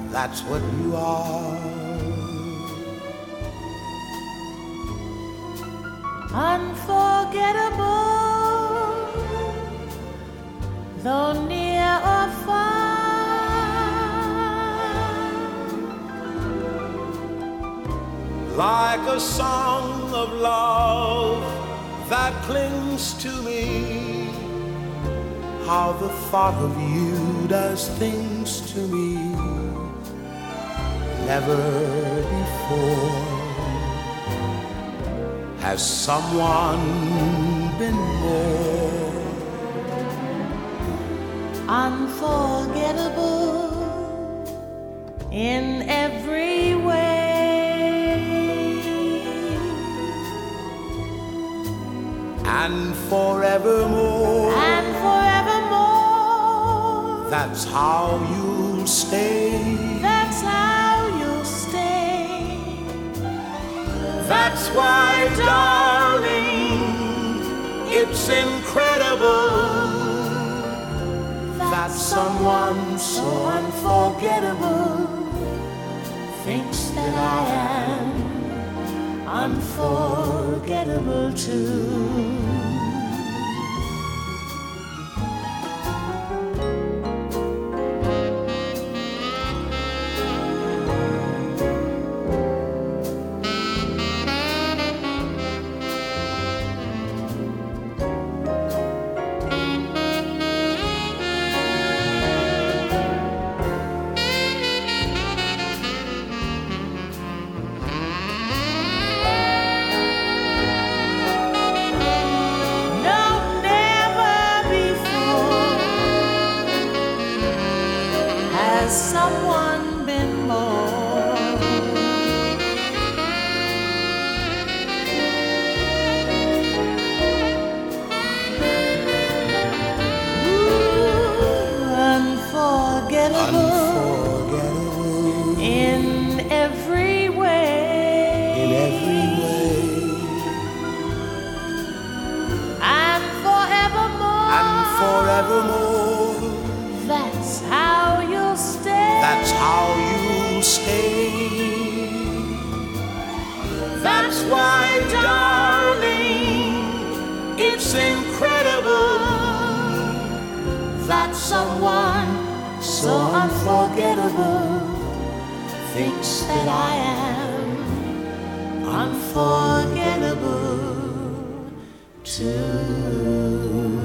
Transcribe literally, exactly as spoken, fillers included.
that's what you are. Unforgettable, though near or far, like a song of love that clings to me. How the thought of you does things to me. Never before has someone been more unforgettable in every way, and forevermore, and forevermore. That's how you'll stay. That's how you'll stay. That's why, darling, it's incredible that someone so unforgettable thinks that I am unforgettable too. Someone been more Ooh, unforgettable, unforgettable in every way, in every way, and forevermore, and forevermore. That's how you'll stay. That's how you'll stay. That's why, darling, it's incredible that someone so unforgettable thinks that I am unforgettable too.